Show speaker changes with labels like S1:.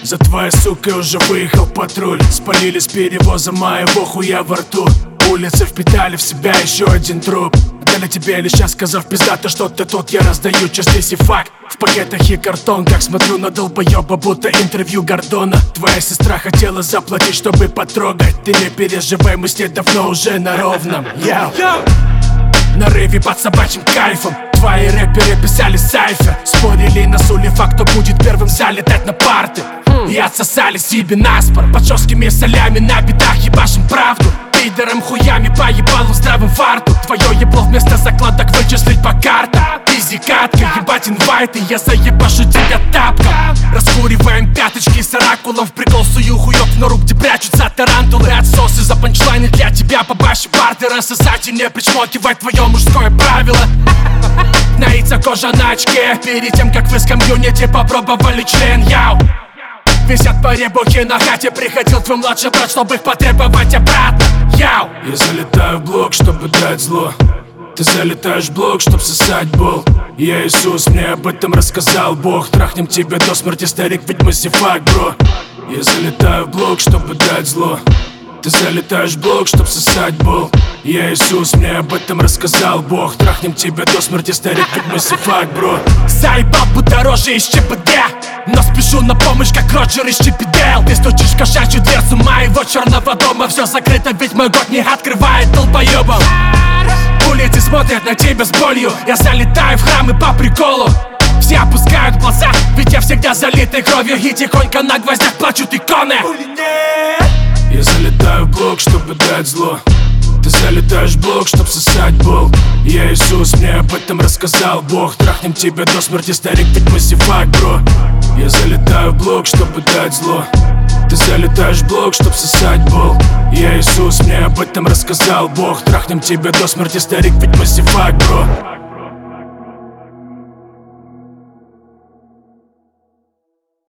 S1: За твоей сукой уже выехал патруль. Спалили с перевоза моего хуя во рту. Улицы впитали в себя еще один труп. Дали тебе лишь час, сказав пиздато, что ты тут. Я раздаю частицы факт в пакетах и картон. Как смотрю на долбоеба, будто интервью Гордона. Твоя сестра хотела заплатить, чтобы потрогать. Ты не переживай, мы с ней давно уже на ровном. На рейве под собачьим кайфом. Твои рэперы писали сайфер. Спорили на сули факт, кто будет первым залетать на парты. И отсосали себе наспор. Под жесткими солями на битах ебашим правду. Пидором хуями по ебалу здравым фарту. Твое ебло вместо закладок вычислить по картам. Изи катка, ебать инвайт, и я заебашу тебя тапком. Раскуриваем пяточки с оракулом. В прикол сую хуёк в нору, где прячутся тарантулы. Отсосы за панчлайны для тебя по баще барты. Рассосать и не причмокивать, твое мужское правило. На яйца кожа на очке. Перед тем, как вы с комьюнити попробовали член, яу. Висят по ребухе на хате. Приходил твой младший брат, чтобы их потребовать обратно. Яу. Я залетаю в блок, чтобы дать зло. Ты залетаешь в блок, чтоб сосать бол. Я Иисус, мне об этом рассказал Бог. Трахнем тебя до смерти, старик, ведь мы сифак, бро. Я залетаю в блок, чтобы дать зло. Ты залетаешь в блок, чтоб сосать бол. Я Иисус, мне об этом рассказал Бог. Трахнем тебя до смерти, старик, ведь мы сифак, бро. Заебал, будто рожи из ЧПД. Но спешу на помощь, как Роджер из Чипидейл. Ты стучишь в кошачью дверцу моего черного дома. Все закрыто, ведь мой год не открывает долбоебов. Улицы смотрят на тебя с болью. Я залетаю в храмы по приколу. Все опускают глаза, ведь я всегда залитый кровью. И тихонько на гвоздях плачут иконы. Я залетаю в блок, чтобы дать зло. Ты залетаешь в блок, чтоб сосать бол. Я Иисус, мне об этом рассказал Бог. Трахнем тебя до смерти, старик, ведь мы сифак, бро. Я залетаю в блок, чтобы дать зло. Ты залетаешь в блок, чтоб сосать бол. Я Иисус, мне об этом рассказал Бог. Трахнем тебя до смерти, старик, ведь мы сифак, бро.